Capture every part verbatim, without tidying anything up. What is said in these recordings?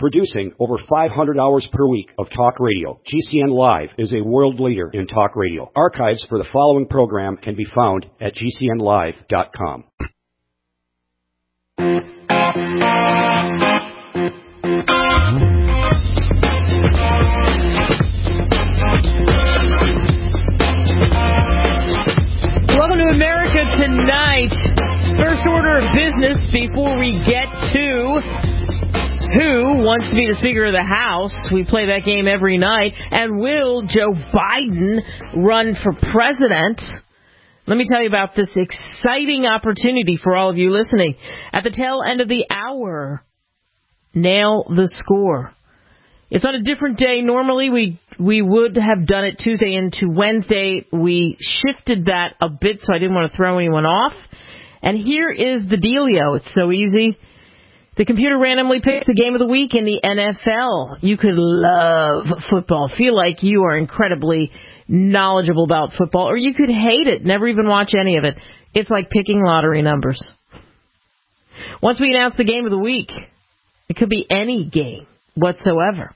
Producing over five hundred hours per week of talk radio, G C N Live is a world leader in talk radio. Archives for the following program can be found at G C N live dot com. Welcome to America Tonight. First order of business before we get to who wants to be the Speaker of the House. We play that game every night. And will Joe Biden run for president? Let me tell you about this exciting opportunity for all of you listening. At the tail end of the hour, Nail the Score. It's on a different day. Normally, we we would have done it Tuesday into Wednesday. We shifted that a bit, so I didn't want to throw anyone off. And here is the dealio. It's so easy. The computer randomly picks the game of the week in the N F L. You could love football, feel like you are incredibly knowledgeable about football, or you could hate it, never even watch any of it. It's like picking lottery numbers. Once we announce the game of the week, it could be any game whatsoever.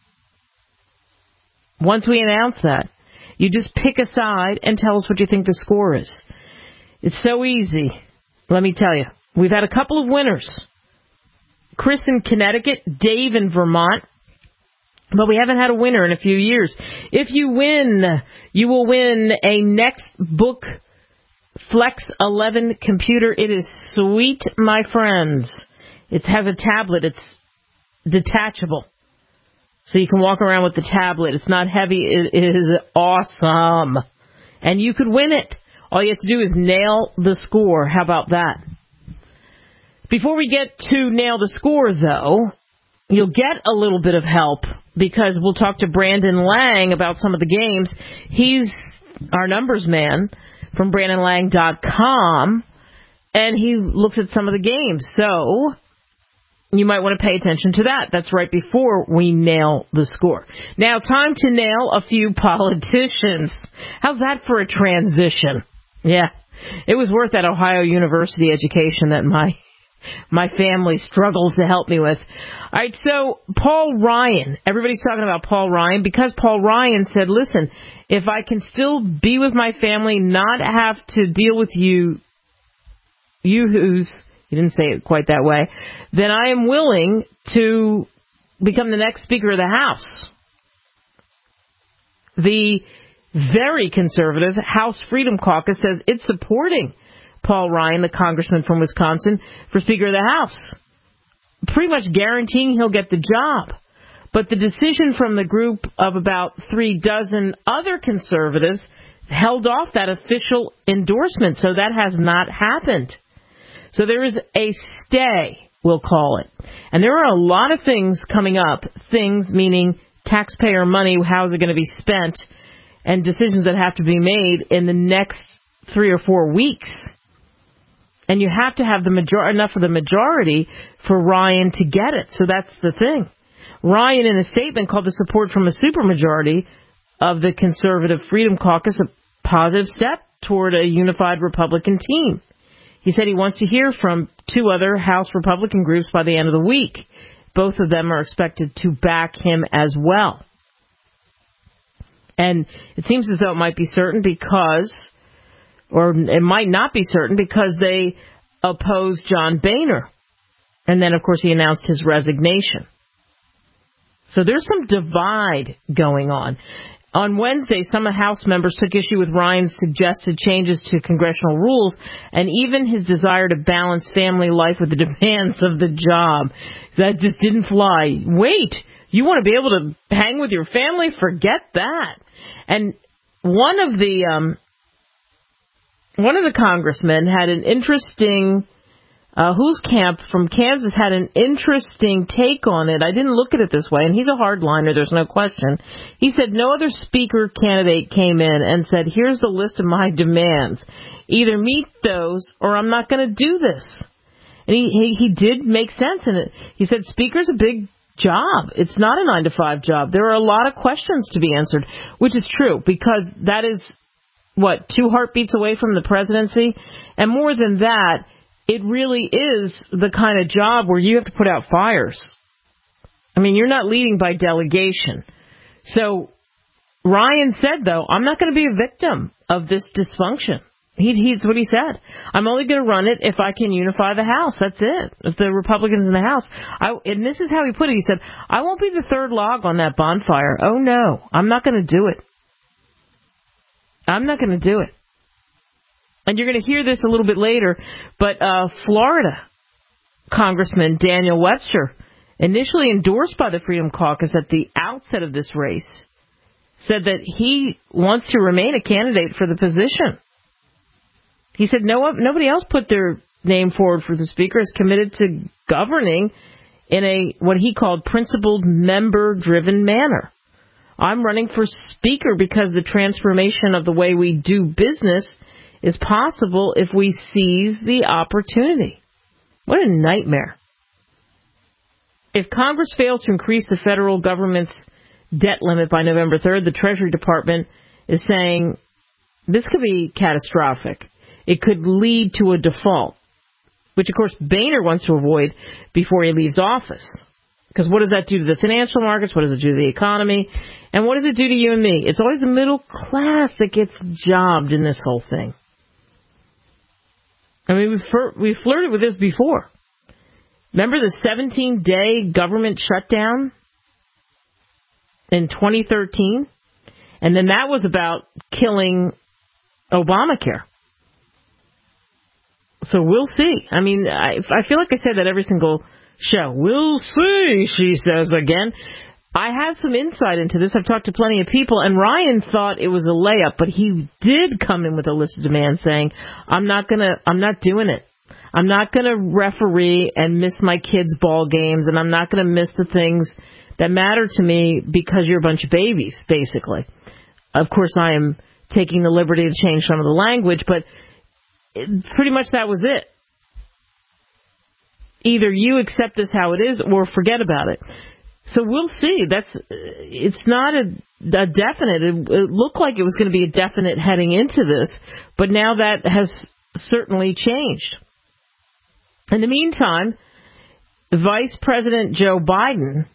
Once we announce that, you just pick a side and tell us what you think the score is. It's so easy. Let me tell you, we've had a couple of winners. Chris in Connecticut, Dave in Vermont, but we haven't had a winner in a few years. If you win, you will win a NextBook Flex eleven computer. It is sweet, my friends. It has a tablet. It's detachable. So you can walk around with the tablet. It's not heavy. It is awesome. And you could win it. All you have to do is nail the score. How about that? Before we get to nail the score, though, you'll get a little bit of help because we'll talk to Brandon Lang about some of the games. He's our numbers man from Brandon Lang dot com, and he looks at some of the games. So you might want to pay attention to that. That's right before we nail the score. Now, time to nail a few politicians. How's that for a transition? Yeah, it was worth that Ohio University education that my my family struggles to help me with. All right, so Paul Ryan. Everybody's talking about Paul Ryan because Paul Ryan said, listen, if I can still be with my family, not have to deal with you, you who's, he didn't say it quite that way, then I am willing to become the next Speaker of the House. The very conservative House Freedom Caucus says it's supporting Paul Ryan, the congressman from Wisconsin, for Speaker of the House, pretty much guaranteeing he'll get the job. But the decision from the group of about three dozen other conservatives held off that official endorsement, so that has not happened. So there is a stay, we'll call it. And there are a lot of things coming up, things meaning taxpayer money, how is it going to be spent, and decisions that have to be made in the next three or four weeks. And you have to have the major- enough of the majority for Ryan to get it. So that's the thing. Ryan, in a statement, called the support from a supermajority of the conservative Freedom Caucus a positive step toward a unified Republican team. He said he wants to hear from two other House Republican groups by the end of the week. Both of them are expected to back him as well. And it seems as though it might be certain because... or it might not be certain because they oppose John Boehner. And then, of course, he announced his resignation. So there's some divide going on. On Wednesday, some House members took issue with Ryan's suggested changes to congressional rules and even his desire to balance family life with the demands of the job. That just didn't fly. Wait, you want to be able to hang with your family? Forget that. And one of the... um One of the congressmen had an interesting, uh, Huelskamp from Kansas had an interesting take on it. I didn't look at it this way, and he's a hardliner, there's no question. He said no other speaker candidate came in and said, here's the list of my demands. Either meet those or I'm not going to do this. And he, he, he did make sense in it. He said speaker's a big job. It's not a nine to five job. There are a lot of questions to be answered, which is true because that is... what, two heartbeats away from the presidency? And more than that, it really is the kind of job where you have to put out fires. I mean, you're not leading by delegation. So Ryan said, though, I'm not going to be a victim of this dysfunction. He, he's what he said. I'm only going to run it if I can unify the House. That's it. If the Republicans in the House. I, and this is how he put it. He said, I won't be the third log on that bonfire. Oh, no. I'm not going to do it. I'm not going to do it. And you're going to hear this a little bit later, but uh, Florida Congressman Daniel Webster, initially endorsed by the Freedom Caucus at the outset of this race, said that he wants to remain a candidate for the position. He said no, nobody else put their name forward for the speaker, is committed to governing in a what he called principled, member-driven manner. I'm running for speaker because the transformation of the way we do business is possible if we seize the opportunity. What a nightmare. If Congress fails to increase the federal government's debt limit by November third, the Treasury Department is saying this could be catastrophic. It could lead to a default, which, of course, Boehner wants to avoid before he leaves office. Because what does that do to the financial markets? What does it do to the economy? And what does it do to you and me? It's always the middle class that gets jobbed in this whole thing. I mean, we've, we've flirted with this before. Remember the seventeen-day government shutdown in twenty thirteen? And then that was about killing Obamacare. So we'll see. I mean, I, I feel like I say that every single show. We'll see, she says again. I have some insight into this. I've talked to plenty of people, and Ryan thought it was a layup, but he did come in with a list of demands saying, I'm not gonna, I'm not doing it. I'm not going to referee and miss my kids' ball games, and I'm not going to miss the things that matter to me because you're a bunch of babies, basically. Of course, I am taking the liberty to change some of the language, but it, pretty much that was it. Either you accept this how it is or forget about it. So we'll see. That's it's not a, a definite. It, it looked like it was going to be a definite heading into this, but now that has certainly changed. In the meantime, Vice President Joe Biden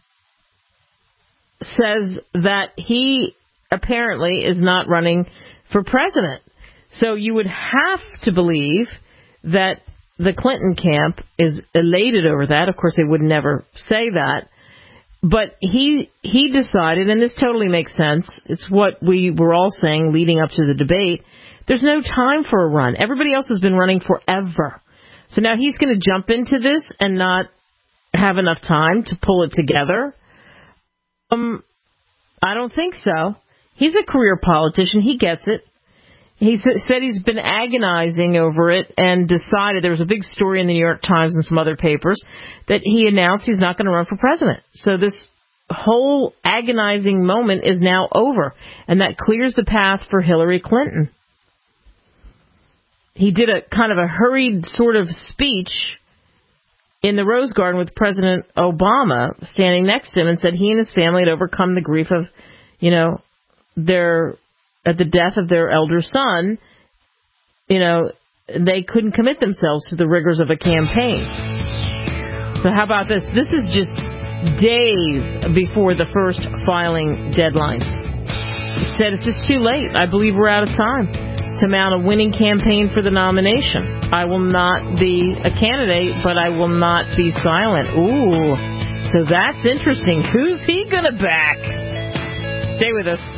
says that he apparently is not running for president. So you would have to believe that the Clinton camp is elated over that. Of course, they would never say that. But he he decided, and this totally makes sense, it's what we were all saying leading up to the debate, there's no time for a run. Everybody else has been running forever. So now he's going to jump into this and not have enough time to pull it together? Um, I don't think so. He's a career politician. He gets it. He said he's been agonizing over it and decided, there was a big story in the New York Times and some other papers, that he announced he's not going to run for president. So this whole agonizing moment is now over, and that clears the path for Hillary Clinton. He did a kind of a hurried sort of speech in the Rose Garden with President Obama standing next to him and said he and his family had overcome the grief of, you know, their, at the death of their elder son. You know, they couldn't commit themselves to the rigors of a campaign. So how about this? This is just days before the first filing deadline. He said it's just too late. I believe we're out of time to mount a winning campaign for the nomination. I will not be a candidate, but I will not be silent. Ooh, so that's interesting. Who's he going to back? Stay with us.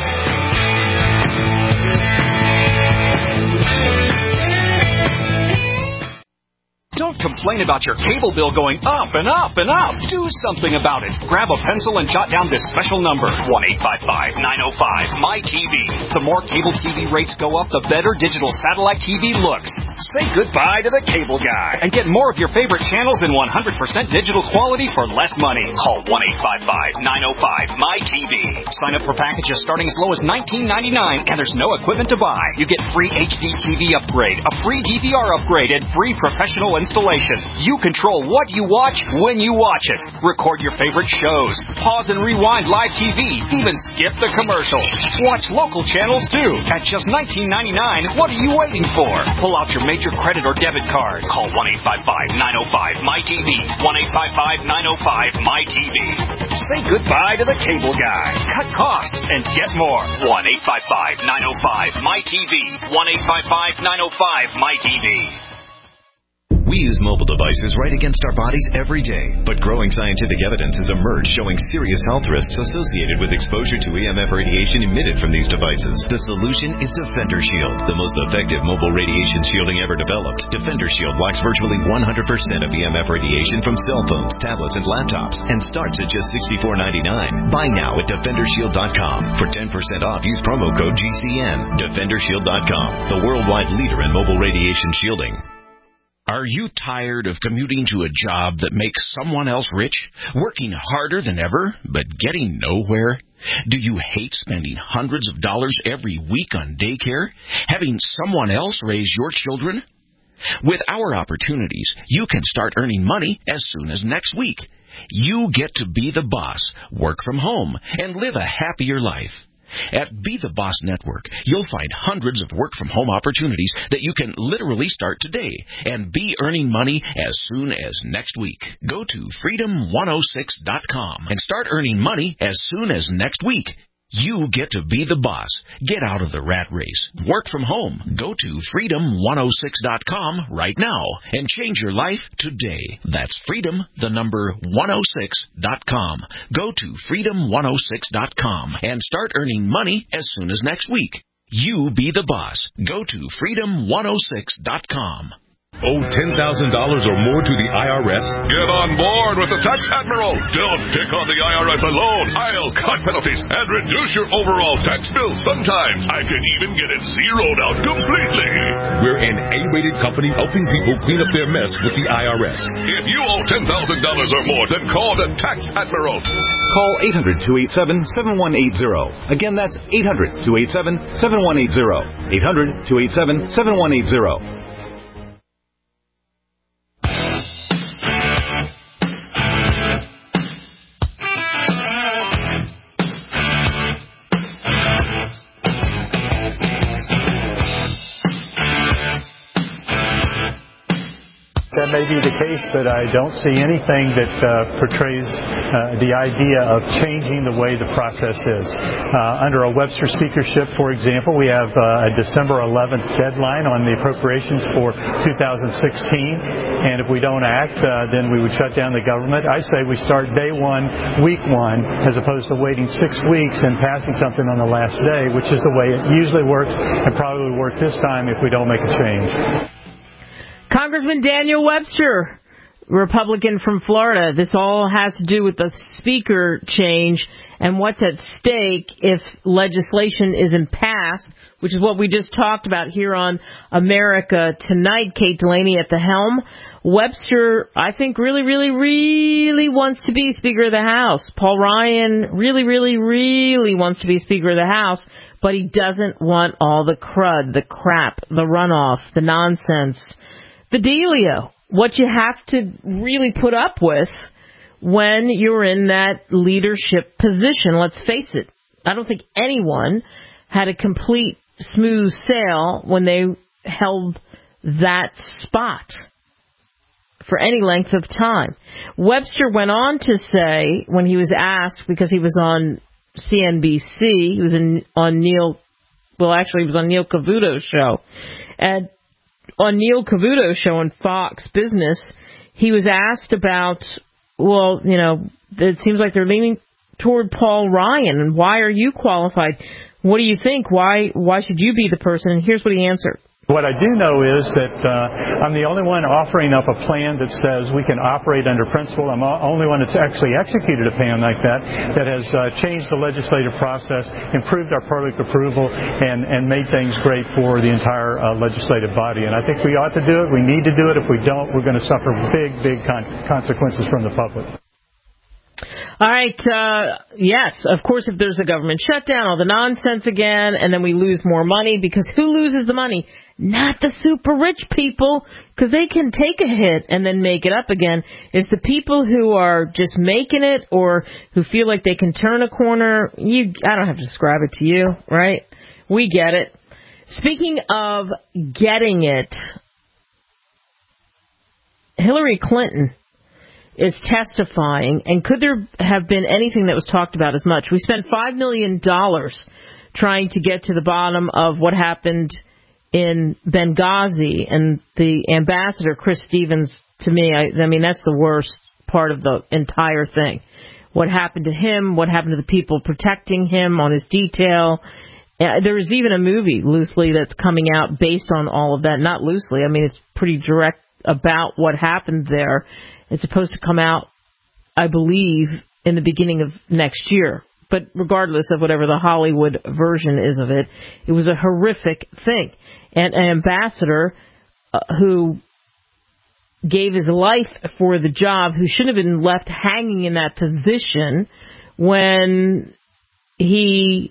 Don't complain about your cable bill going up and up and up. Do something about it. Grab a pencil and jot down this special number, one eight five five, nine oh five, M Y T V. The more cable T V rates go up, the better digital satellite T V looks. Say goodbye to the cable guy and get more of your favorite channels in one hundred percent digital quality for less money. Call one eight five five, nine oh five, M Y T V. Sign up for packages starting as low as nineteen ninety-nine, and there's no equipment to buy. You get free H D T V upgrade, a free D V R upgrade, and free professional installation. You control what you watch when you watch it. Record your favorite shows. Pause and rewind live T V. Even skip the commercials. Watch local channels too. At just nineteen ninety-nine, what are you waiting for? Pull out your major credit or debit card. Call one eight five five, nine oh five, M Y T V. one eight five five, nine oh five, M Y T V. Say goodbye to the cable guy. Cut costs and get more. one eight five five, nine oh five, M Y T V. one eight five five, nine oh five, M Y T V. We use mobile devices right against our bodies every day, but growing scientific evidence has emerged showing serious health risks associated with exposure to E M F radiation emitted from these devices. The solution is Defender Shield, the most effective mobile radiation shielding ever developed. Defender Shield blocks virtually one hundred percent of E M F radiation from cell phones, tablets, and laptops, and starts at just sixty-four ninety-nine. Buy now at defender shield dot com. For ten percent off, use promo code G C N. defender shield dot com, the worldwide leader in mobile radiation shielding. Are you tired of commuting to a job that makes someone else rich, working harder than ever, but getting nowhere? Do you hate spending hundreds of dollars every week on daycare, having someone else raise your children? With our opportunities, you can start earning money as soon as next week. You get to be the boss, work from home, and live a happier life. At Be the Boss Network, you'll find hundreds of work-from-home opportunities that you can literally start today and be earning money as soon as next week. Go to freedom one oh six dot com and start earning money as soon as next week. You get to be the boss. Get out of the rat race. Work from home. Go to freedom one oh six dot com right now and change your life today. That's freedom, the number one oh six dot com. Go to freedom one oh six dot com and start earning money as soon as next week. You be the boss. Go to freedom one oh six dot com. Owe ten thousand dollars or more to the I R S? Get on board with the Tax Admiral. Don't pick on the I R S alone. I'll cut penalties and reduce your overall tax bill. Sometimes I can even get it zeroed out completely. We're an A-rated company helping people clean up their mess with the I R S. If you owe ten thousand dollars or more, then call the Tax Admiral. Call eight hundred, two eight seven, seven one eight zero. Again, that's eight hundred, two eight seven, seven one eight zero. eight hundred, two eight seven, seven one eight zero. That may be the case, but I don't see anything that uh, portrays uh, the idea of changing the way the process is. Uh, under a Webster speakership, for example, we have uh, a December eleventh deadline on the appropriations for two thousand sixteen, and if we don't act, uh, then we would shut down the government. I say we start day one, week one, as opposed to waiting six weeks and passing something on the last day, which is the way it usually works and probably will work this time if we don't make a change. Congressman Daniel Webster, Republican from Florida. This all has to do with the speaker change and what's at stake if legislation isn't passed, which is what we just talked about here on America Tonight. Kate Delaney at the helm. Webster, I think, really, really, really wants to be Speaker of the House. Paul Ryan really, really, really wants to be Speaker of the House, but he doesn't want all the crud, the crap, the runoff, the nonsense. The dealio, what you have to really put up with when you're in that leadership position. Let's face it, I don't think anyone had a complete smooth sail when they held that spot for any length of time. Webster went on to say, when he was asked, because he was on C N B C, he was in, on Neil, well actually he was on Neil Cavuto's show, and on Neil Cavuto's show on Fox Business, he was asked about, well, you know, it seems like they're leaning toward Paul Ryan, and why are you qualified? What do you think? Why why should you be the person? And here's what he answered. What I do know is that uh, I'm the only one offering up a plan that says we can operate under principle. I'm the only one that's actually executed a plan like that, that has uh, changed the legislative process, improved our public approval, and, and made things great for the entire uh, legislative body. And I think we ought to do it. We need to do it. If we don't, we're going to suffer big, big con- consequences from the public. All right, uh, yes, of course, if there's a government shutdown, all the nonsense again, and then we lose more money, because who loses the money? Not the super rich people, because they can take a hit and then make it up again. It's the people who are just making it or who feel like they can turn a corner. You, I don't have to describe it to you, right? We get it. Speaking of getting it, Hillary Clinton is testifying, and could there have been anything that was talked about as much? We spent five million dollars trying to get to the bottom of what happened in Benghazi, and the ambassador, Chris Stevens, to me, I, I mean, that's the worst part of the entire thing. What happened to him, what happened to the people protecting him on his detail. Uh, there is even a movie, loosely, that's coming out based on all of that. Not loosely, I mean, it's pretty direct about what happened there. It's supposed to come out, I believe, in the beginning of next year. But regardless of whatever the Hollywood version is of it, it was a horrific thing. And an ambassador uh, who gave his life for the job, who shouldn't have been left hanging in that position when he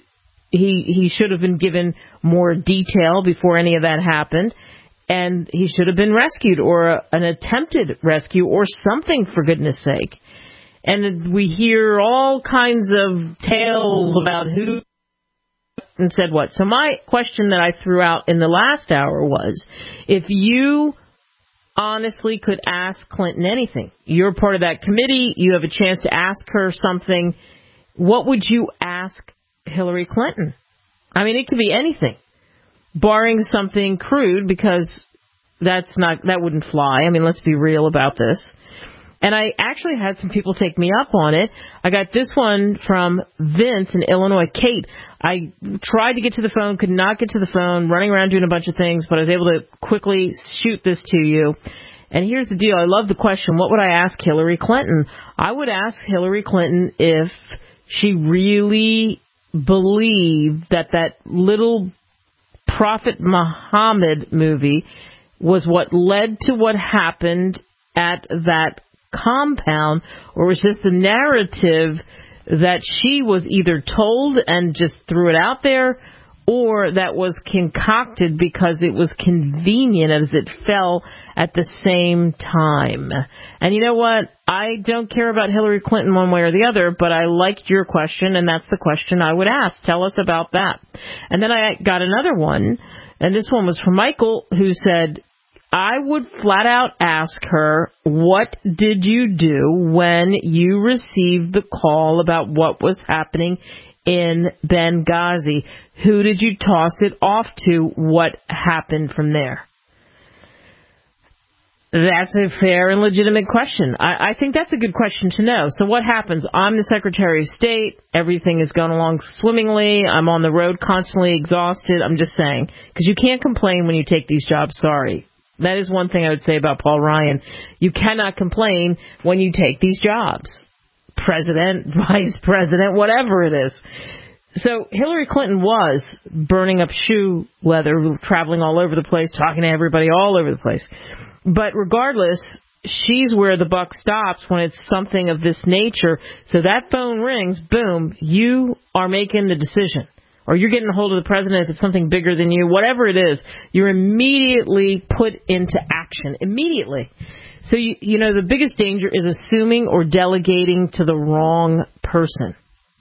he he should have been given more detail before any of that happened, and he should have been rescued, or a, an attempted rescue, or something, for goodness sake. And we hear all kinds of tales about who and said what. So my question that I threw out in the last hour was, if you honestly could ask Clinton anything, you're part of that committee, you have a chance to ask her something, what would you ask Hillary Clinton? I mean, it could be anything, barring something crude, because that's not, that wouldn't fly. I mean, let's be real about this. And I actually had some people take me up on it. I got this one from Vince in Illinois. Kate, I tried to get to the phone, could not get to the phone, running around doing a bunch of things, but I was able to quickly shoot this to you. And here's the deal. I love the question. What would I ask Hillary Clinton? I would ask Hillary Clinton if she really believed that that little Prophet Muhammad movie was what led to what happened at that compound, or was just the narrative that she was either told and just threw it out there, or that was concocted because it was convenient as it fell at the same time. And you know what? I don't care about Hillary Clinton one way or the other, but I liked your question, and that's the question I would ask. Tell us about that. And then I got another one, and this one was from Michael, who said, I would flat out ask her, what did you do when you received the call about what was happening in Benghazi? Who did you toss it off to? What happened from there? That's a fair and legitimate question. I, I think that's a good question to know. So what happens? I'm the Secretary of State. Everything is going along swimmingly. I'm on the road constantly exhausted. I'm just saying, because you can't complain when you take these jobs. Sorry. That is one thing I would say about Paul Ryan. You cannot complain when you take these jobs. President, vice president, whatever it is. So Hillary Clinton was burning up shoe leather, traveling all over the place, talking to everybody all over the place. But regardless, she's where the buck stops when it's something of this nature. So that phone rings, boom, you are making the decision. Or you're getting a hold of the president if it's something bigger than you, whatever it is, you're immediately put into action. Immediately. So, you, you know, the biggest danger is assuming or delegating to the wrong person.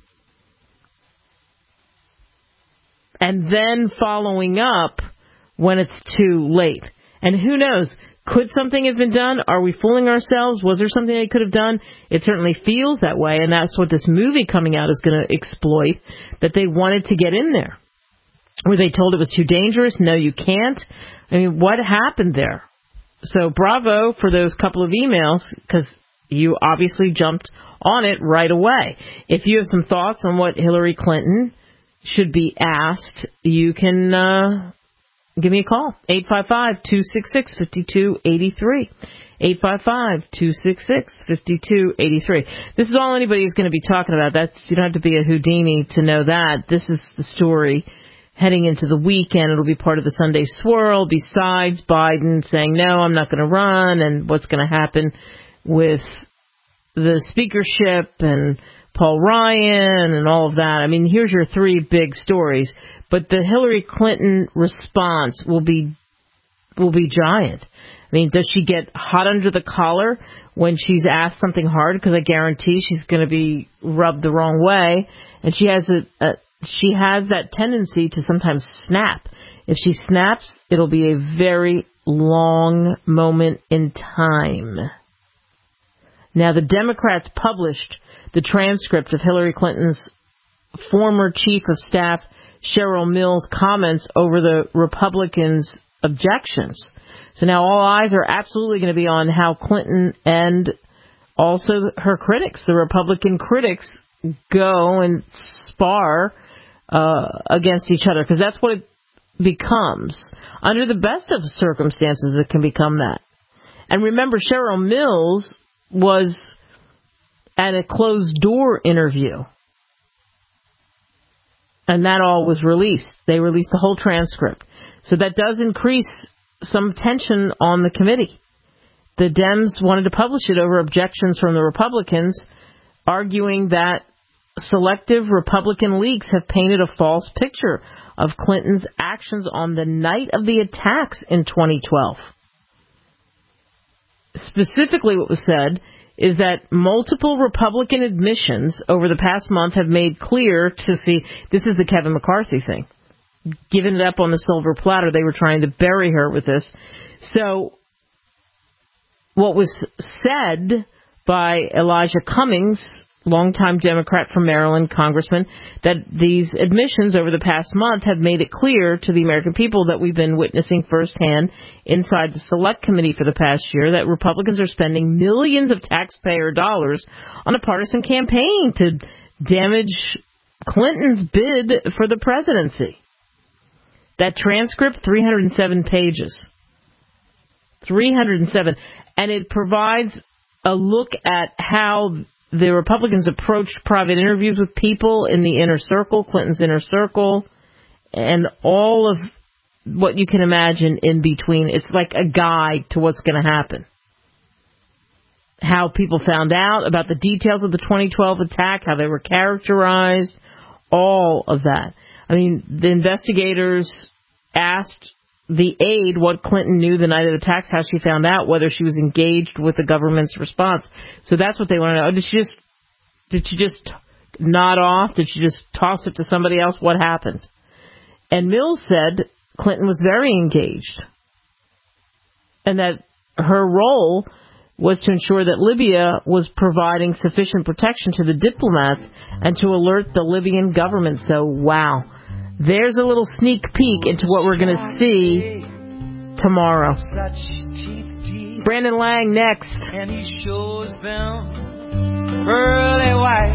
And then following up when it's too late. And who knows? Could something have been done? Are we fooling ourselves? Was there something they could have done? It certainly feels that way, and that's what this movie coming out is going to exploit, that they wanted to get in there. Were they told it was too dangerous? No, you can't. I mean, what happened there? So bravo for those couple of emails, because you obviously jumped on it right away. If you have some thoughts on what Hillary Clinton should be asked, you can uh, give me a call. eight five five, two six six, five two eight three. eight five five, two six six, five two eight three. This is all anybody's going to be talking about. That's, you don't have to be a Houdini to know that. This is the story heading into the weekend. It'll be part of the Sunday swirl, besides Biden saying, no, I'm not going to run, and what's going to happen with the speakership and Paul Ryan and all of that. I mean, here's your three big stories. But the Hillary Clinton response will be will be giant. I mean, does she get hot under the collar when she's asked something hard? Because I guarantee she's going to be rubbed the wrong way, and she has a, a she has that tendency to sometimes snap. If she snaps, it'll be a very long moment in time. Now, the Democrats published the transcript of Hillary Clinton's former chief of staff, Cheryl Mills' comments over the Republicans' objections. So now all eyes are absolutely going to be on how Clinton and also her critics, the Republican critics, go and spar uh, against each other, because that's what it becomes. Under the best of circumstances, it can become that. And remember, Cheryl Mills was at a closed-door interview, and that all was released. They released the whole transcript. So that does increase some tension on the committee. The Dems wanted to publish it over objections from the Republicans, arguing that selective Republican leaks have painted a false picture of Clinton's actions on the night of the attacks in twenty twelve. Specifically, what was said is that multiple Republican admissions over the past month have made clear to see, this is the Kevin McCarthy thing, giving it up on the silver platter. They were trying to bury her with this. So what was said by Elijah Cummings, longtime Democrat from Maryland, congressman, that these admissions over the past month have made it clear to the American people that we've been witnessing firsthand inside the Select Committee for the past year that Republicans are spending millions of taxpayer dollars on a partisan campaign to damage Clinton's bid for the presidency. That transcript, three hundred seven pages. three hundred seven. And it provides a look at how the Republicans approached private interviews with people in the inner circle, Clinton's inner circle, and all of what you can imagine in between. It's like a guide to what's going to happen. How people found out about the details of the twenty twelve attack, how they were characterized, all of that. I mean, the investigators asked the aide what Clinton knew the night of the attacks, how she found out, whether she was engaged with the government's response. So that's what they want to know. Did she just, did she just nod off? Did she just toss it to somebody else? What happened? And Mills said Clinton was very engaged, and that her role was to ensure that Libya was providing sufficient protection to the diplomats and to alert the Libyan government. So, wow. There's a little sneak peek into what we're going to see tomorrow. Brandon Lang next. And he shows them pearly white.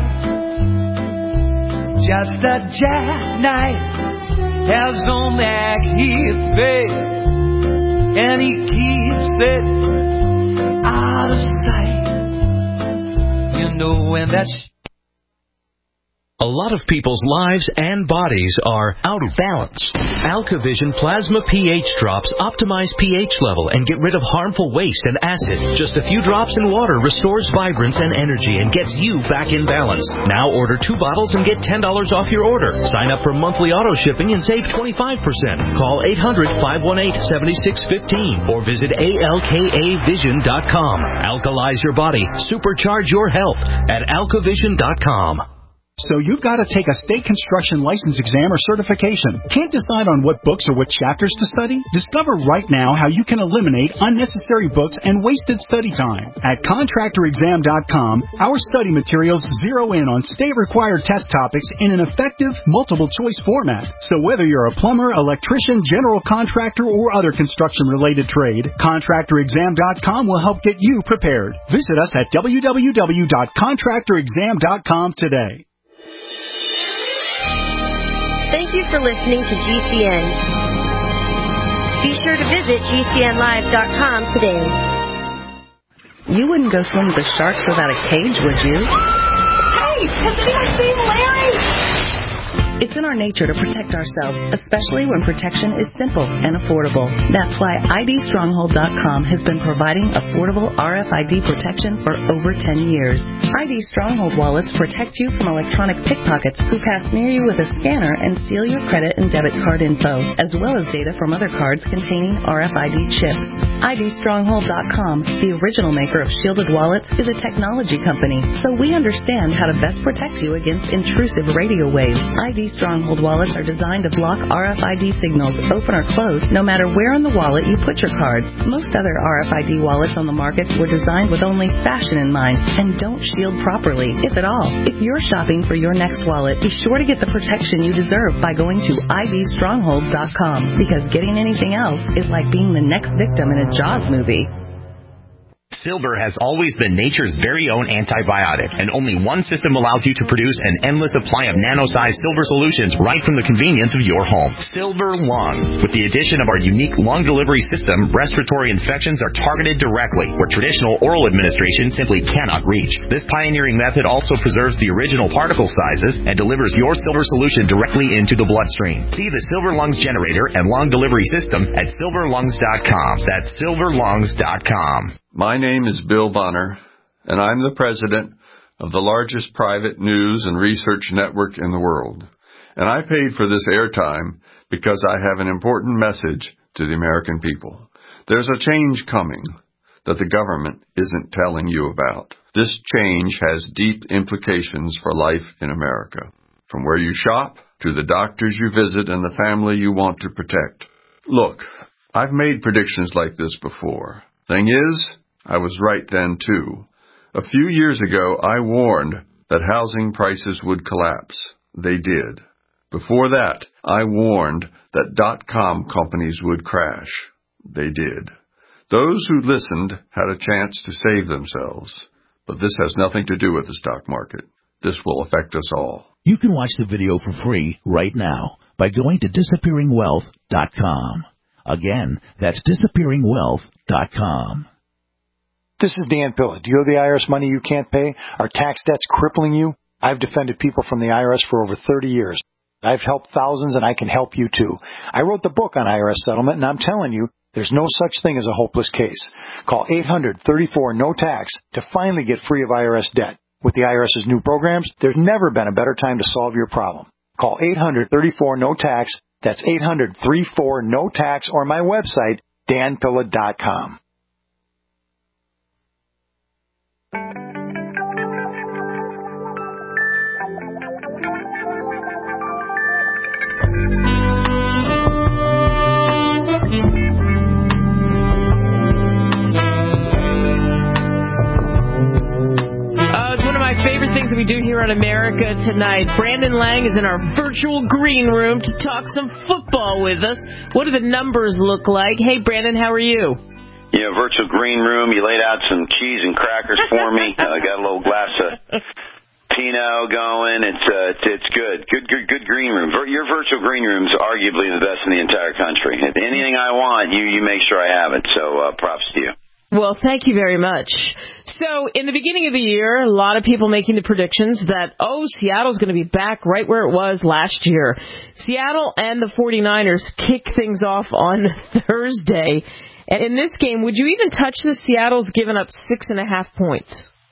Just a jackknife has on that his face, and he keeps it out of sight. You know when that's a lot of people's lives and bodies are out of balance. AlkaVision Plasma pH drops optimize pH level and get rid of harmful waste and acid. Just a few drops in water restores vibrance and energy and gets you back in balance. Now order two bottles and get ten dollars off your order. Sign up for monthly auto shipping and save twenty-five percent. Call eight hundred, five one eight, seven six one five or visit A L K A vision dot com. Alkalize your body. Supercharge your health at alka vision dot com. So you've got to take a state construction license exam or certification. Can't decide on what books or what chapters to study? Discover right now how you can eliminate unnecessary books and wasted study time. At contractor exam dot com, our study materials zero in on state-required test topics in an effective, multiple-choice format. So whether you're a plumber, electrician, general contractor, or other construction-related trade, contractor exam dot com will help get you prepared. Visit us at w w w dot contractor exam dot com today. Thank you for listening to G C N. Be sure to visit G C N live dot com today. You wouldn't go swim with the sharks without a cage, would you? Hey, have you seen Larry? It's in our nature to protect ourselves, especially when protection is simple and affordable. That's why I D stronghold dot com has been providing affordable R F I D protection for over ten years. I D Stronghold wallets protect you from electronic pickpockets who pass near you with a scanner and steal your credit and debit card info, as well as data from other cards containing R F I D chips. I D stronghold dot com, the original maker of shielded wallets, is a technology company, so we understand how to best protect you against intrusive radio waves. I D D Stronghold wallets are designed to block R F I D signals, open or close, no matter where in the wallet you put your cards. Most other R F I D wallets on the market were designed with only fashion in mind and don't shield properly, if at all. If you're shopping for your next wallet, be sure to get the protection you deserve by going to I D stronghold dot com, because getting anything else is like being the next victim in a Jaws movie. Silver has always been nature's very own antibiotic, and only one system allows you to produce an endless supply of nano-sized silver solutions right from the convenience of your home. Silver Lungs. With the addition of our unique lung delivery system, respiratory infections are targeted directly, where traditional oral administration simply cannot reach. This pioneering method also preserves the original particle sizes and delivers your silver solution directly into the bloodstream. See the Silver Lungs generator and lung delivery system at silver lungs dot com. That's silver lungs dot com. My name is Bill Bonner, and I'm the president of the largest private news and research network in the world. And I paid for this airtime because I have an important message to the American people. There's a change coming that the government isn't telling you about. This change has deep implications for life in America, from where you shop to the doctors you visit and the family you want to protect. Look, I've made predictions like this before. Thing is, I was right then, too. A few years ago, I warned that housing prices would collapse. They did. Before that, I warned that dot-com companies would crash. They did. Those who listened had a chance to save themselves. But this has nothing to do with the stock market. This will affect us all. You can watch the video for free right now by going to disappearing wealth dot com. Again, that's disappearing wealth dot com. This is Dan Pilla. Do you owe the I R S money you can't pay? Are tax debts crippling you? I've defended people from the I R S for over thirty years. I've helped thousands, and I can help you, too. I wrote the book on I R S settlement, and I'm telling you, there's no such thing as a hopeless case. Call eight hundred, thirty-four, no tax to finally get free of I R S debt. With the IRS's new programs, there's never been a better time to solve your problem. Call eight hundred, thirty-four, no tax. That's eight hundred, thirty-four, no tax, or my website, dan pilla dot com. Favorite things that we do here on America Tonight. Brandon Lang is in our virtual green room to talk some football with us. What do the numbers look like? Hey, Brandon, how are you? Yeah, virtual green room. You laid out some cheese and crackers for me. I uh, got a little glass of Pinot going. It's uh, it's, it's good. Good, good, good green room. Your virtual green room is arguably the best in the entire country. If anything I want, you you make sure I have it. So uh, props to you. Well, thank you very much. So, in the beginning of the year, a lot of people making the predictions that, oh, Seattle's going to be back right where it was last year. Seattle and the forty-niners kick things off on Thursday. And in this game, would you even touch the Seattle's given up six and a half points?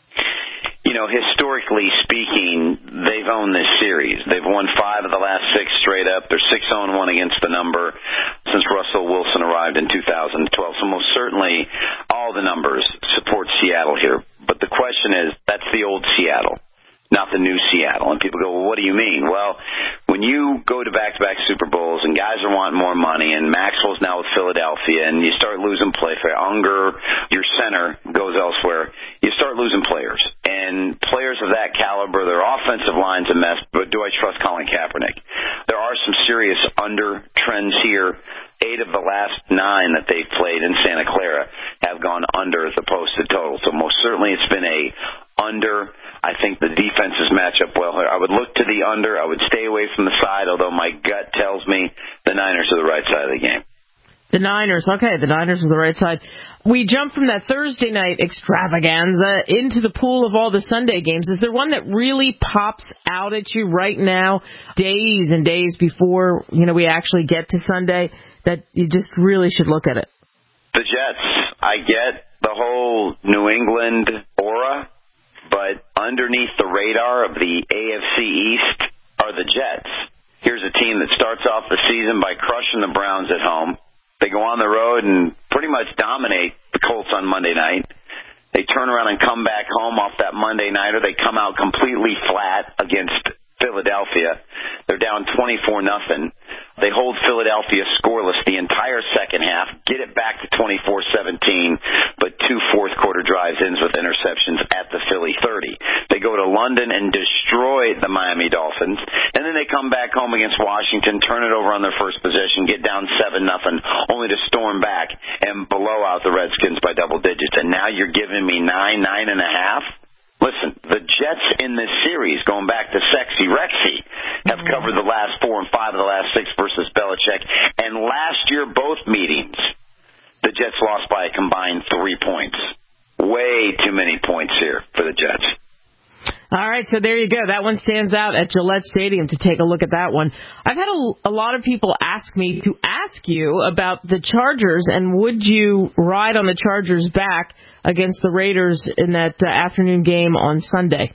You know, historically speaking, they've owned this series. They've won five of the last six straight up. They're six oh one against the number since Russell Wilson arrived in two thousand twelve. So most certainly all the numbers support Seattle here. But the question is, that's the old Seattle, not the new Seattle. And people go, well, what do you mean? Well, when you go to back-to-back Super Bowls and guys are wanting more money and Maxwell's now with Philadelphia and you start losing play for Unger, your center goes elsewhere, you start losing players. And players of that caliber, their offensive line's a mess, but do I trust Colin Kaepernick? There are some serious under trends here. Eight of the last nine that they've played in Santa Clara have gone under the posted total. So most certainly it's been a under. I think the defenses match up well here. I would look to the under. I would stay away from the side, although my gut tells me the Niners are the right side of the game. The Niners, okay, the Niners are the right side. We jump from that Thursday night extravaganza into the pool of all the Sunday games. Is there one that really pops out at you right now, days and days before, you know, we actually get to Sunday, that you just really should look at it? The Jets. I get the whole New England aura, but underneath the radar of the A F C East are the Jets. Here's a team that starts off the season by crushing the Browns at home. They go on the road and pretty much dominate the Colts on Monday night. They turn around and come back home off that Monday nighter. They come out completely flat against Philadelphia. They're down twenty-four nothing. They hold Philadelphia scoreless the entire second half, get it back to twenty-four seventeen, but two fourth-quarter drives ends with interceptions at the Philly thirty. They go to London and destroy the Miami Dolphins, and then they come back home against Washington, turn it over on their first possession, get down seven nothing, only to storm back and blow out the Redskins by double digits. And now you're giving me nine, nine and a half? Listen, the Jets in this series, going back to Sexy Rexy, have mm-hmm. covered the last four and five of the last six versus Belichick. And last year, both meetings, the Jets lost by a combined three points. Way too many points here for the Jets. All right, so there you go. That one stands out at Gillette Stadium to take a look at that one. I've had a, a lot of people ask me to ask you about the Chargers, and would you ride on the Chargers' back against the Raiders in that uh, afternoon game on Sunday?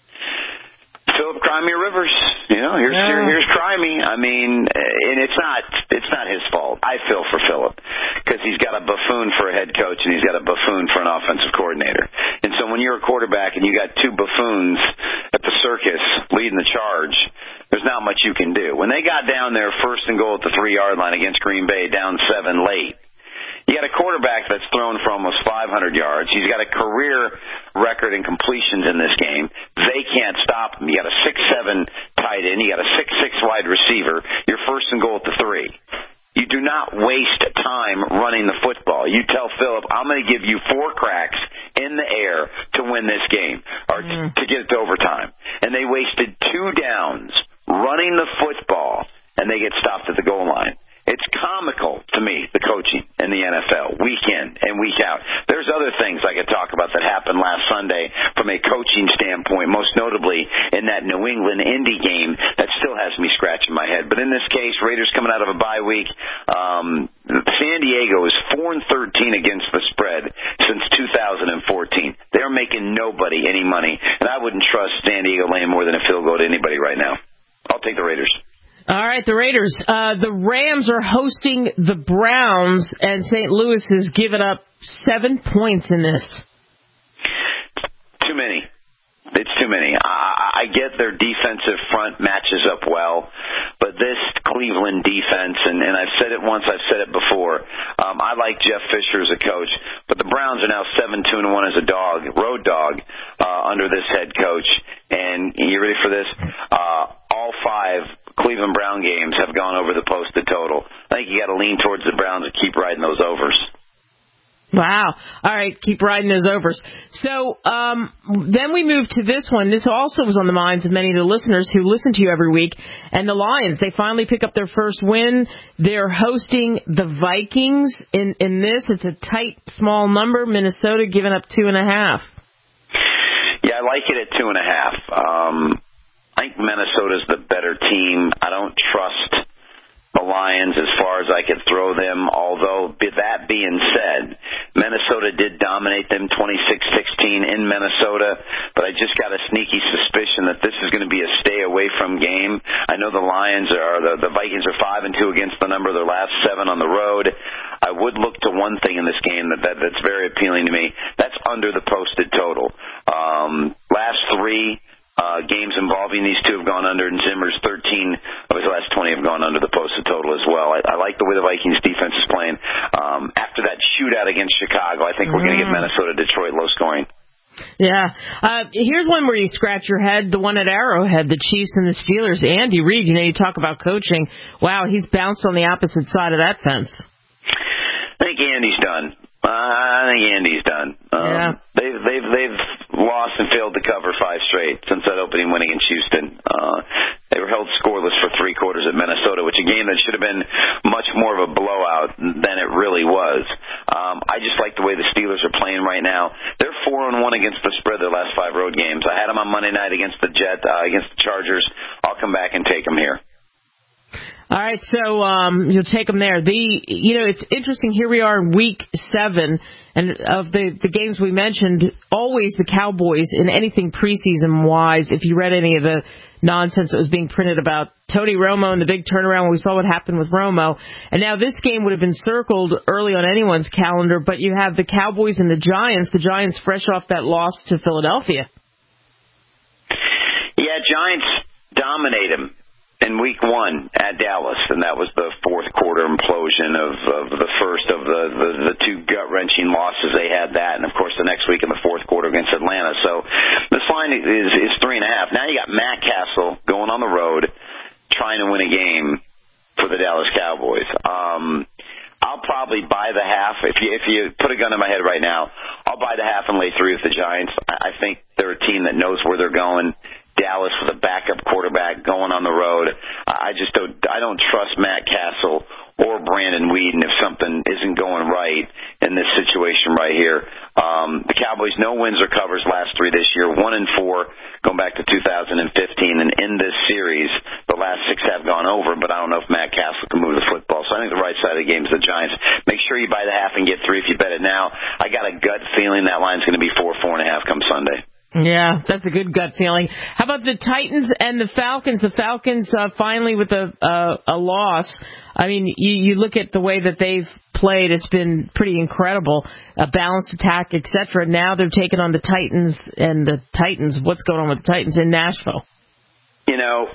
Philip Crimey Rivers, you know, here's yeah. here, here's Crimey. I mean, and it's not it's not his fault. I feel for Philip because he's got a buffoon for a head coach and he's got a buffoon for an offensive coordinator. And so when you're a quarterback and you got two buffoons at the circus leading the charge, there's not much you can do. When they got down there first and goal at the three-yard line against Green Bay, down seven late, you got a quarterback that's thrown for almost five hundred yards. He's got a career record in completions in this game. They can't stop him. You got a six seven tight end. You got a six six wide receiver. You're first and goal at the three. You do not waste time running the football. You tell Phillip, I'm going to give you four cracks in the air to win this game or mm. to get it to overtime. And they wasted two downs running the football, and they get stopped at the goal line. It's comical to me, the coaching in the N F L, week in and week out. There's other things I could talk about that happened last Sunday from a coaching standpoint, most notably in that New England Indy game that still has me scratching my head. But in this case, Raiders coming out of a bye week. Um, San Diego is four and thirteen against the spread since two thousand fourteen. They're making nobody any money, and I wouldn't trust San Diego laying more than a field goal to anybody right now. I'll take the Raiders. All right, the Raiders. Uh, the Rams are hosting the Browns, and Saint Louis has given up seven points in this. Too many. It's too many. I, I get their defensive front matches up well, but this Cleveland defense, and, and I've said it once, I've said it before, um, I like Jeff Fisher as a coach, but the Browns are now seven two and one as a dog, road dog, uh, under this head coach. And you ready for this? Uh, all five Cleveland Brown games have gone over the posted total. I think you got to lean towards the Browns and keep riding those overs. Wow. All right, keep riding those overs. So um, then we move to this one. This also was on the minds of many of the listeners who listen to you every week. And the Lions, they finally pick up their first win. They're hosting the Vikings. In, in this, it's a tight, small number. Minnesota giving up two and a half. Yeah, I like it at two and a half. Um, I think Minnesota's the better team. I don't trust the Lions as far as I could throw them, although that being said, Minnesota did dominate them twenty-six sixteen in Minnesota, but I just got a sneaky suspicion that this is going to be a stay-away-from game. I know the Lions are, the, the Vikings are five and two against the number of their last seven on the road. I would look to one thing in this game that, that that's very appealing to me. That's under the posted total. Um, last three Uh, games involving these two have gone under, and Zimmer's thirteen of his last twenty have gone under the posted total as well. I, I like the way the Vikings defense is playing. Um, after that shootout against Chicago, I think we're going to get Minnesota, Detroit low scoring. Yeah. Uh, here's one where you scratch your head, the one at Arrowhead, the Chiefs and the Steelers. Andy Reid, you know, you talk about coaching. Wow, he's bounced on the opposite side of that fence. I think Andy's done. Uh, I think Andy's done. Um, yeah. They've they've they've lost and failed to cover five straight since that opening win against Houston. Uh, they were held scoreless for three quarters at Minnesota, which a game that should have been much more of a blowout than it really was. Um, I just like the way the Steelers are playing right now. They're four and one against the spread their last five road games. I had them on Monday night against the Jet uh, against the Chargers. I'll come back and take them here. All right, so um, you'll take them there. The you know, it's interesting. Here we are in week seven, and of the, the games we mentioned, always the Cowboys in anything preseason-wise. If you read any of the nonsense that was being printed about Tony Romo and the big turnaround, we saw what happened with Romo. And now this game would have been circled early on anyone's calendar, but you have the Cowboys and the Giants, the Giants fresh off that loss to Philadelphia. Yeah, Giants dominate them. in week one at Dallas, and that was the fourth quarter implosion of, of the first of the, the, the two gut-wrenching losses they had that, and, of course, the next week in the fourth quarter against Atlanta. So this line is, is three and a half. Now you got Matt Castle going on the road trying to win a game for the Dallas Cowboys. Um, I'll probably buy the half. If you, if you put a gun in my head right now, I'll buy the half and lay three with the Giants. I, I think they're a team that knows where they're going. Dallas with a backup quarterback going on the road. I just don't, I don't trust Matt Castle or Brandon Weeden if something isn't going right in this situation right here. Um, the Cowboys, no wins or covers last three this year, one and four going back to two thousand fifteen. And in this series, the last six have gone over, but I don't know if Matt Castle can move the football. So I think the right side of the game is the Giants. Make sure you buy the half and get three if you bet it now. I got a gut feeling that line's going to be four, four and a half come Sunday. Yeah, that's a good gut feeling. How about the Titans and the Falcons? The Falcons uh, finally with a uh, a loss. I mean, you, you look at the way that they've played; it's been pretty incredible. A balanced attack, et cetera. Now they're taking on the Titans, and the Titans. What's going on with the Titans in Nashville? You know,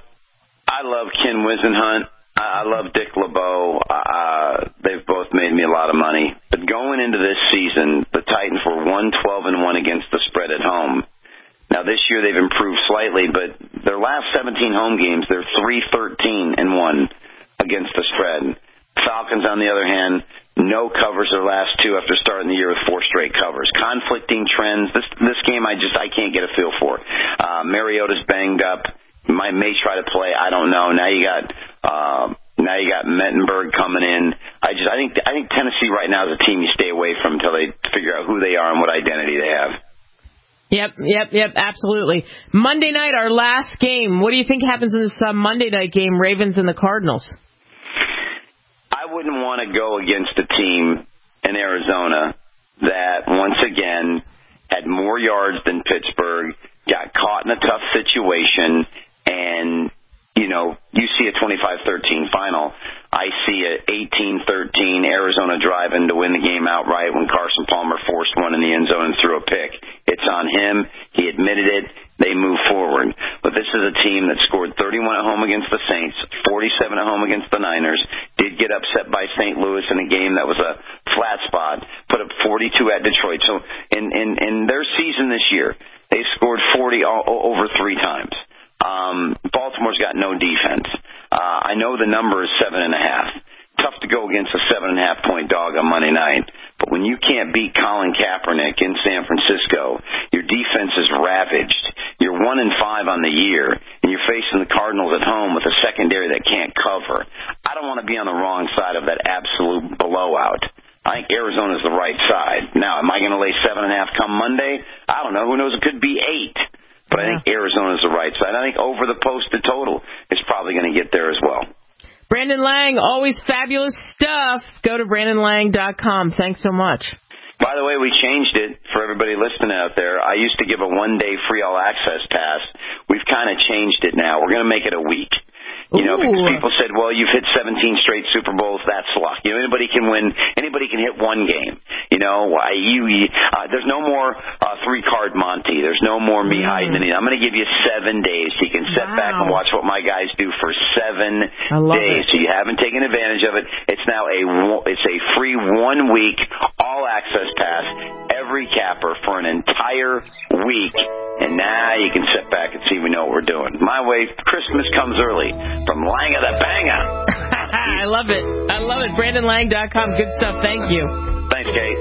I love Ken Wisenhunt. I love Dick LeBeau. Uh, they've both made me a lot of money. But going into this season, the Titans were one twelve and one against the spread at home. Now, this year they've improved slightly, but their last seventeen home games, they're three thirteen and one against the spread. Falcons, on the other hand, no covers their last two after starting the year with four straight covers. Conflicting trends. This this game, I just I can't get a feel for. Uh, Mariota's banged up. Might may try to play. I don't know. Now you got uh, now you got Mettenberg coming in. I just I think I think Tennessee right now is a team you stay away from until they figure out who they are and what identity they have. Yep, yep, yep, absolutely. Monday night, our last game. What do you think happens in this uh, Monday night game, Ravens and the Cardinals? I wouldn't want to go against a team in Arizona that, once again, had more yards than Pittsburgh, got caught in a tough situation, and, you know, you see a twenty-five thirteen final. I see a eighteen thirteen Arizona driving to win the game outright when Carson Palmer forced one in the end zone and threw a pick. It's on him. He admitted it. They move forward. But this is a team that scored thirty-one at home against the Saints, forty-seven at home against the Niners, did get upset by Saint Louis in a game that was a flat spot, put up forty-two at Detroit. So in, in, in their season this year, they scored forty all, over three times. Um, Baltimore's got no defense. Uh, I know the number is seven and a half. Tough to go against a seven and a half point dog on Monday night. But when you can't beat Colin Kaepernick in San Francisco, your defense is ravaged. You're one and five on the year, and you're facing the Cardinals at home with a secondary that can't cover. I don't want to be on the wrong side of that absolute blowout. I think Arizona's the right side. Now, am I going to lay seven and a half come Monday? I don't know. Who knows? It could be eight. But I think Arizona's the right side. I think over the posted total is probably going to get there as well. Brandon Lang, always fabulous stuff. Go to brandon lang dot com. Thanks so much. By the way, we changed it for everybody listening out there. I used to give a one-day free all-access pass. We've kind of changed it now. We're going to make it a week. You know, because people said, well, you've hit seventeen straight Super Bowls. That's luck. You know, anybody can win. Anybody can hit one game. You know, I, you, uh, there's no more uh, three-card Monty. There's no more me hiding in it. I'm going to give you seven days so you can sit wow. back and watch what my guys do for seven days. It. So you haven't taken advantage of it. It's now a it's a free one-week all-access pass, every capper for an entire week. And now you can sit back and see we know what we're doing. My way, Christmas comes early from Lang of the Banger. I love it. I love it. brandon lang dot com. Good stuff. Thank you. Thanks, Kate.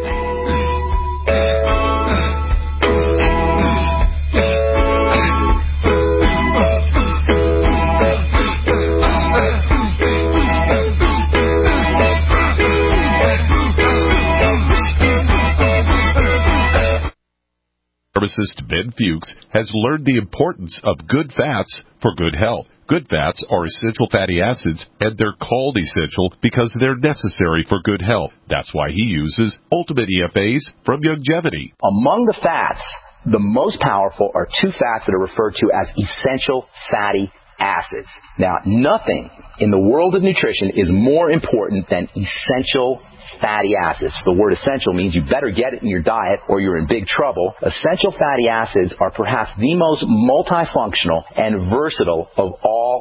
Pharmacist Ben Fuchs has learned the importance of good fats for good health. Good fats are essential fatty acids, and they're called essential because they're necessary for good health. That's why he uses Ultimate E F As from Youngevity. Among the fats, the most powerful are two fats that are referred to as essential fatty acids. Now, nothing in the world of nutrition is more important than essential fatty acids. The word essential means you better get it in your diet or you're in big trouble. Essential fatty acids are perhaps the most multifunctional and versatile of all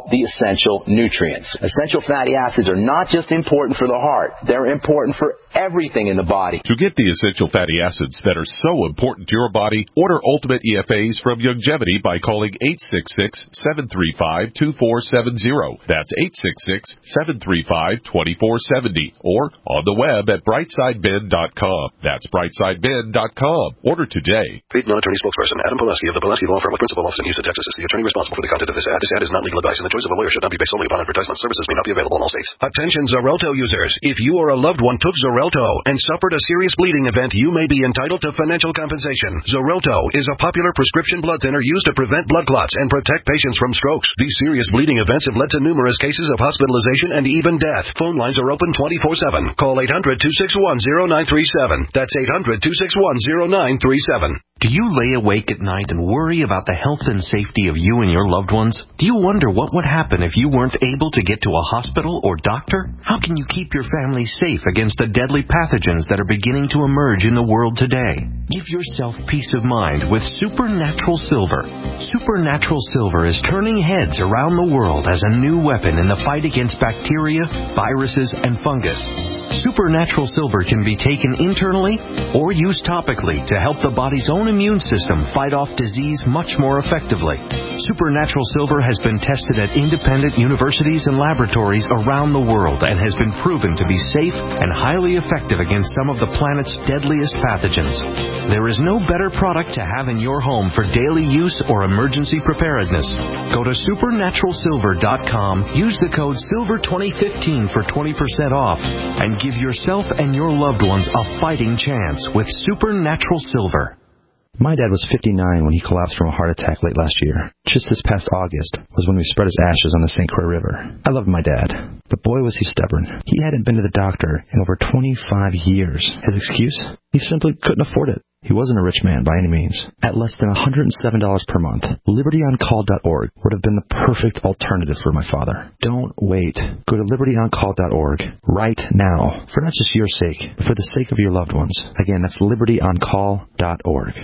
the essential nutrients. Essential fatty acids are not just important for the heart. They're important for everything in the body. To get the essential fatty acids that are so important to your body, order Ultimate E F As from Youngevity by calling eight six six, seven three five, two four seven zero. That's eight six six, seven three five, two four seven zero. Or on the web at brightside ben dot com. That's brightside ben dot com. Order today. Paid non-attorney spokesperson Adam Pulaski of the Pulaski Law Firm with principal office in Houston, Texas is the attorney responsible for the content of this ad. This ad is not legal advice, and the choice of a lawyer should not be based solely upon advertisement. Services may not be available in all states. Attention Xarelto users. If you or a loved one took Xarelto and suffered a serious bleeding event, you may be entitled to financial compensation. Xarelto is a popular prescription blood thinner used to prevent blood clots and protect patients from strokes. These serious bleeding events have led to numerous cases of hospitalization and even death. Phone lines are open twenty-four seven. Call eight hundred, two six one, zero nine three seven. That's eight hundred, two six one, zero nine three seven. Do you lay awake at night and worry about the health and safety of you and your loved ones? Do you wonder what would happen if you weren't able to get to a hospital or doctor? How can you keep your family safe against the deadly pathogens that are beginning to emerge in the world today? Give yourself peace of mind with Supernatural Silver. Supernatural Silver is turning heads around the world as a new weapon in the fight against bacteria, viruses, and fungus. Supernatural Silver can be taken internally or used topically to help the body's own immune system fight off disease much more effectively. Supernatural Silver has been tested at independent universities and laboratories around the world and has been proven to be safe and highly effective against some of the planet's deadliest pathogens. There is no better product to have in your home for daily use or emergency preparedness. Go to supernatural silver dot com, use the code silver twenty fifteen for twenty percent off, and give yourself and your loved ones a fighting chance with Supernatural Silver. My dad was fifty-nine when he collapsed from a heart attack late last year. Just this past August was when we spread his ashes on the Saint Croix River. I loved my dad, but boy was he stubborn. He hadn't been to the doctor in over twenty-five years. His excuse? He simply couldn't afford it. He wasn't a rich man by any means. At less than one hundred seven dollars per month, liberty on call dot org would have been the perfect alternative for my father. Don't wait. Go to liberty on call dot org right now, for not just your sake, but for the sake of your loved ones. Again, that's liberty on call dot org.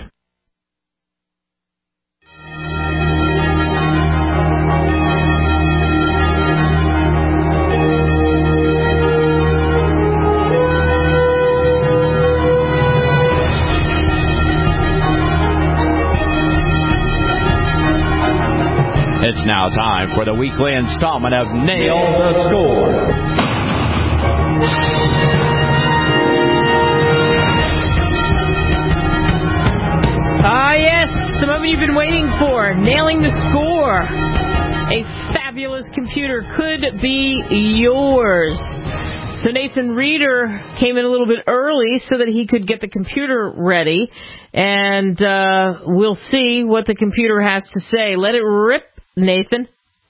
It's now time for the weekly installment of Nail the Score. Ah, yes, the moment you've been waiting for, Nailing the Score. A fabulous computer could be yours. So Nathan Reeder came in a little bit early so that he could get the computer ready, and uh, we'll see what the computer has to say. Let it rip, Nathan.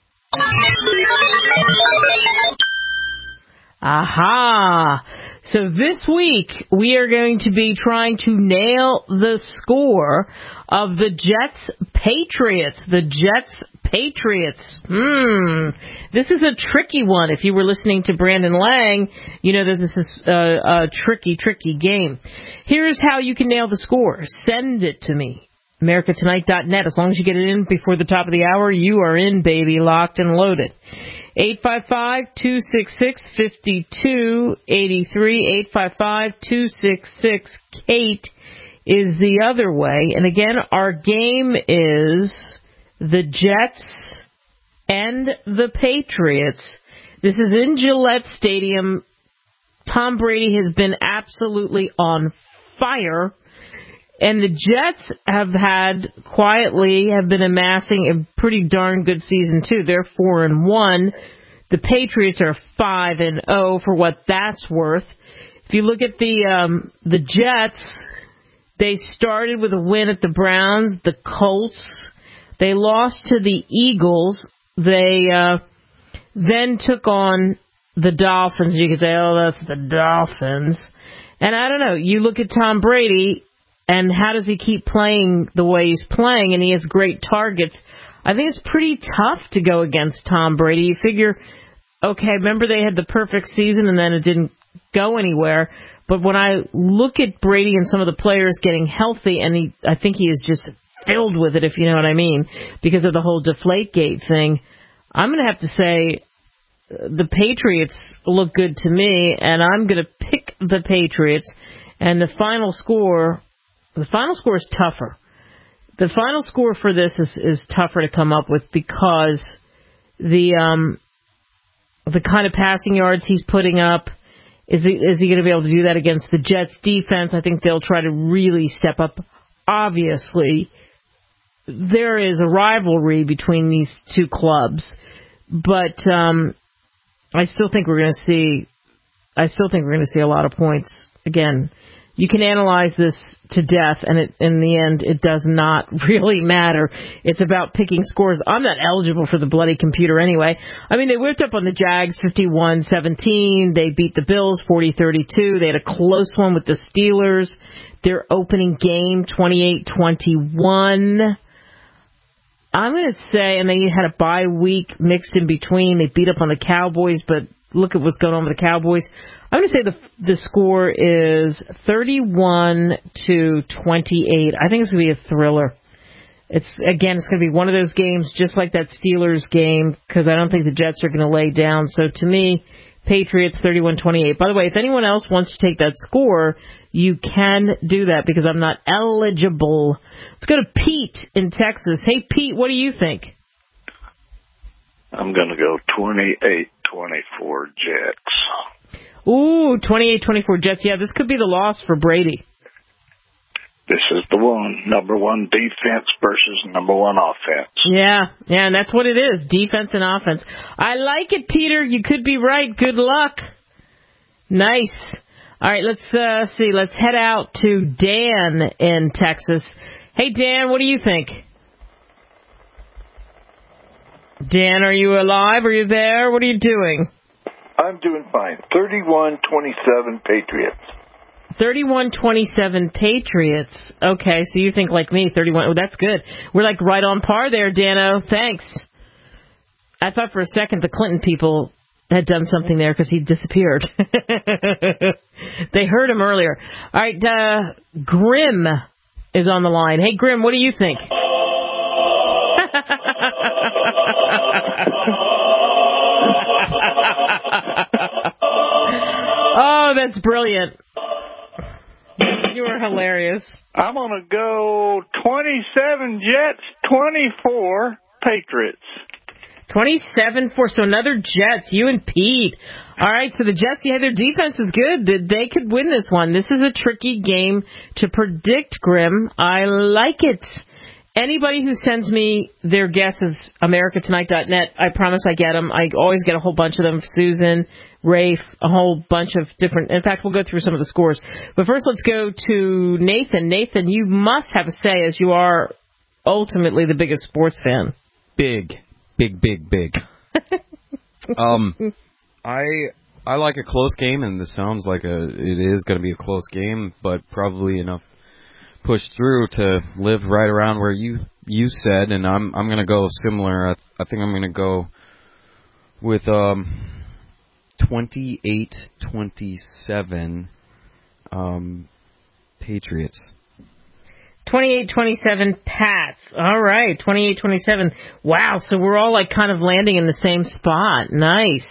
Aha! So this week we are going to be trying to nail the score of the Jets Patriots. The Jets Patriots. Hmm. This is a tricky one. If you were listening to Brandon Lang, you know that this is a, a tricky, tricky game. Here's how you can nail the score. Send it to me. America Tonight dot net. As long as you get it in before the top of the hour, you are in, baby, locked and loaded. eight five five, two six six, five two eight three. eight five five, two six six, Kate is the other way. And again, our game is the Jets and the Patriots. This is in Gillette Stadium. Tom Brady has been absolutely on fire. And the Jets have had, quietly, have been amassing a pretty darn good season, too. They're four and one. The Patriots are five and oh, for what that's worth. If you look at the um, the Jets, they started with a win at the Browns, the Colts. They lost to the Eagles. They uh, then took on the Dolphins. You could say, oh, that's the Dolphins. And I don't know. You look at Tom Brady, and how does he keep playing the way he's playing? And he has great targets. I think it's pretty tough to go against Tom Brady. You figure, okay, remember they had the perfect season and then it didn't go anywhere. But when I look at Brady and some of the players getting healthy, and he, I think he is just filled with it, if you know what I mean, because of the whole Deflategate thing, I'm going to have to say the Patriots look good to me, and I'm going to pick the Patriots. And the final score, the final score is tougher. The final score for this is, is tougher to come up with because the um, the kind of passing yards he's putting up, is he, is he going to be able to do that against the Jets defense? I think they'll try to really step up. Obviously, there is a rivalry between these two clubs, but um, I still think we're going to see. I still think we're going to see a lot of points. Again, you can analyze this to death, and it, in the end, it does not really matter. It's about picking scores. I'm not eligible for the bloody computer anyway. I mean, they whipped up on the Jags fifty-one seventeen. They beat the Bills forty thirty-two. They had a close one with the Steelers. Their opening game, twenty-eight twenty-one. I'm going to say, and they had a bye week mixed in between. They beat up on the Cowboys, but look at what's going on with the Cowboys. I'm going to say the the score is thirty-one to twenty-eight. I think it's going to be a thriller. It's again, it's going to be one of those games just like that Steelers game because I don't think the Jets are going to lay down. So to me, Patriots thirty-one twenty-eight. By the way, if anyone else wants to take that score, you can do that because I'm not eligible. Let's go to Pete in Texas. Hey, Pete, what do you think? I'm going to go twenty-eight twenty-four Jets. Ooh, twenty-eight twenty-four Jets. Yeah, this could be the loss for Brady. This is the one. Number one defense versus number one offense. Yeah, yeah, and that's what it is, defense and offense. I like it, Peter. You could be right. Good luck. Nice. All right, let's uh, see. Let's head out to Dan in Texas. Hey, Dan, what do you think? Dan, are you alive? Are you there? What are you doing? I'm doing fine. thirty-one twenty-seven Patriots. thirty-one twenty-seven Patriots. Okay, so you think like me, thirty-one. Oh, that's good. We're like right on par there, Dano. Thanks. I thought for a second the Clinton people had done something there because he disappeared. They heard him earlier. All right, uh, Grim is on the line. Hey, Grim, what do you think? Oh, that's brilliant. You were hilarious. I'm going to go twenty-seven Jets, twenty-four Patriots. twenty-seven four, so another Jets, you and Pete. All right, so the Jets, yeah, their defense is good. They could win this one. This is a tricky game to predict, Grim. I like it. Anybody who sends me their guesses, America Tonight dot net, I promise I get them. I always get a whole bunch of them. Susan, Rafe, a whole bunch of different. In fact, we'll go through some of the scores. But first, let's go to Nathan. Nathan, you must have a say as you are ultimately the biggest sports fan. Big, big, big, big. um, I I like a close game, and this sounds like a it is going to be a close game, but probably enough push through to live right around where you you said, and I'm I'm going to go similar. I, I think I'm going to go with um twenty-eight twenty-seven um Patriots. twenty-eight twenty-seven Pats. All right, twenty-eight twenty-seven. Wow, so we're all like kind of landing in the same spot. Nice.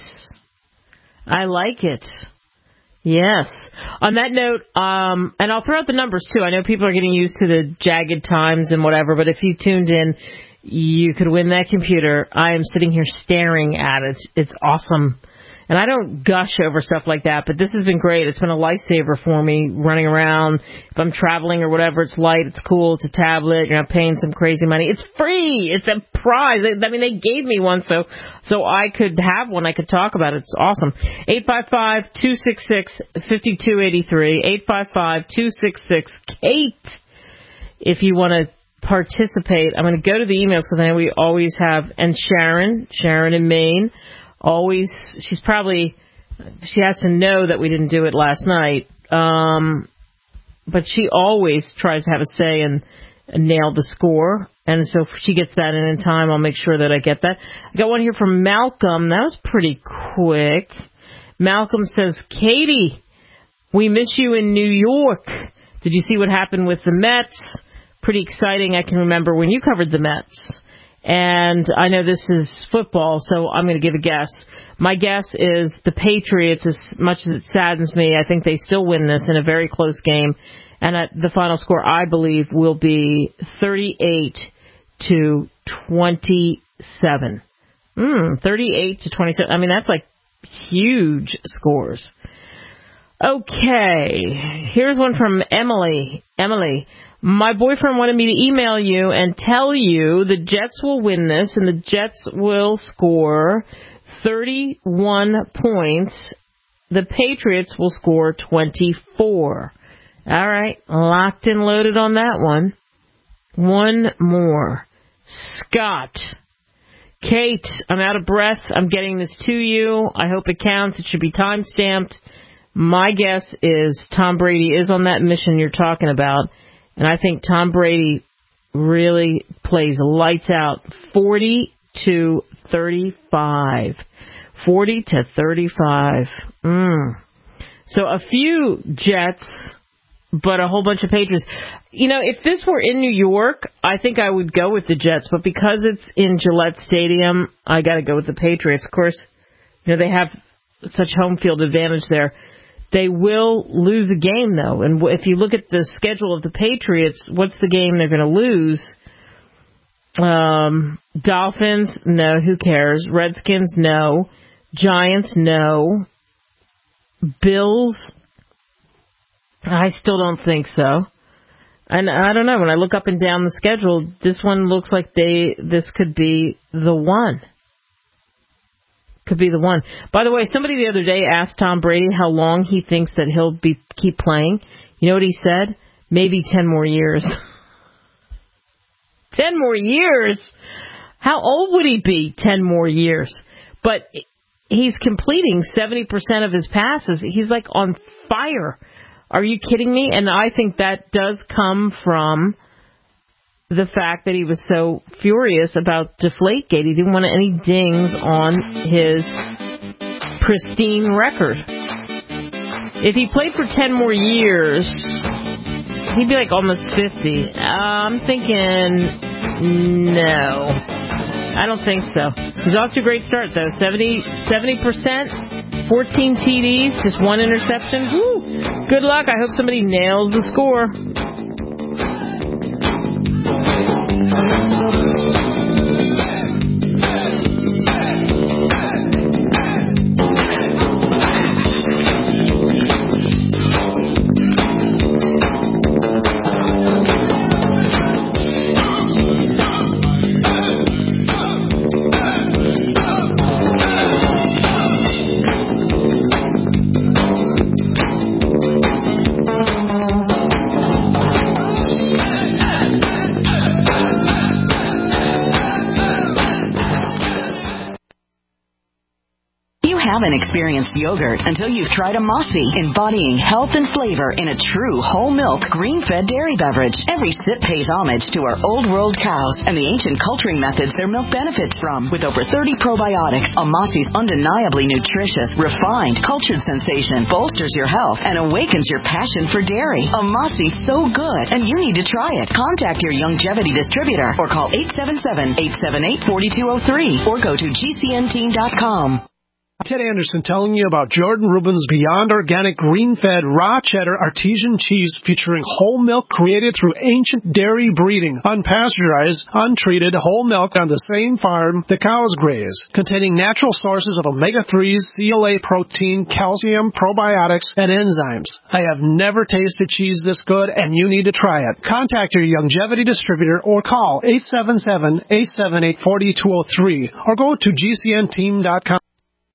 I like it. Yes. On that note, um, and I'll throw out the numbers too. I know people are getting used to the jagged times and whatever, but if you tuned in, you could win that computer. I am sitting here staring at it. It's awesome. And I don't gush over stuff like that, but this has been great. It's been a lifesaver for me running around. If I'm traveling or whatever, it's light, it's cool, it's a tablet, you're not paying some crazy money. It's free. It's a prize. I mean, they gave me one so so I could have one. I could talk about it. It's awesome. eight five five, two six six, five two eight three, eight five five, two six six, Kate. If you want to participate, I'm going to go to the emails because I know we always have, and Sharon, Sharon in Maine, always, she's probably, she has to know that we didn't do it last night, um, but she always tries to have a say and, and nail the score, and so if she gets that in in time, I'll make sure that I get that. I got one here from Malcolm. That was pretty quick. Malcolm says, Katie, we miss you in New York. Did you see what happened with the Mets? Pretty exciting. I can remember when you covered the Mets. And I know this is football, so I'm going to give a guess. My guess is the Patriots, as much as it saddens me, I think they still win this in a very close game. And at the final score, I believe, will be thirty-eight to twenty-seven. Mm, thirty-eight to twenty-seven. I mean, that's like huge scores. Okay, here's one from Emily. Emily, my boyfriend wanted me to email you and tell you the Jets will win this, and the Jets will score thirty-one points. The Patriots will score twenty-four. All right, locked and loaded on that one. One more. Scott. Kate, I'm out of breath. I'm getting this to you. I hope it counts. It should be time-stamped. My guess is Tom Brady is on that mission you're talking about, and I think Tom Brady really plays lights out. forty to thirty-five. forty to thirty-five. Mm. So a few Jets, but a whole bunch of Patriots. You know, if this were in New York, I think I would go with the Jets, but because it's in Gillette Stadium, I got to go with the Patriots. Of course, you know, they have such home field advantage there. They will lose a game, though, and if you look at the schedule of the Patriots, what's the game they're going to lose? Um, Dolphins, no, who cares? Redskins, no. Giants, no. Bills, I still don't think so. And I don't know, when I look up and down the schedule, this one looks like they this could be the one. Could be the one. By the way, somebody the other day asked Tom Brady how long he thinks that he'll be keep playing. You know what he said? Maybe ten more years. ten more years? How old would he be ten more years? But he's completing seventy percent of his passes. He's like on fire. Are you kidding me? And I think that does come from the fact that he was so furious about Deflategate. He didn't want any dings on his pristine record. If he played for ten more years, he'd be like almost fifty. Uh, I'm thinking, no. I don't think so. He's off to a great start, though. seventy percent, fourteen T Ds, just one interception. Woo! Good luck. I hope somebody nails the score. Haven't experienced yogurt until you've tried a Mossy, embodying health and flavor in a true whole milk, green-fed dairy beverage. Every sip pays homage to our old world cows and the ancient culturing methods their milk benefits from. With over thirty probiotics, a Mossy's undeniably nutritious, refined, cultured sensation bolsters your health and awakens your passion for dairy. A Mossy's so good, and you need to try it. Contact your Youngevity distributor or call eight seven seven, eight seven eight, four two zero three or go to G C N team dot com. Ted Anderson telling you about Jordan Rubin's Beyond Organic Green-Fed Raw Cheddar Artesian Cheese featuring whole milk created through ancient dairy breeding, unpasteurized, untreated whole milk on the same farm the cows graze, containing natural sources of omega threes, C L A protein, calcium, probiotics, and enzymes. I have never tasted cheese this good, and you need to try it. Contact your Youngevity distributor or call eight seven seven, eight seven eight, four two zero three or go to G C N team dot com.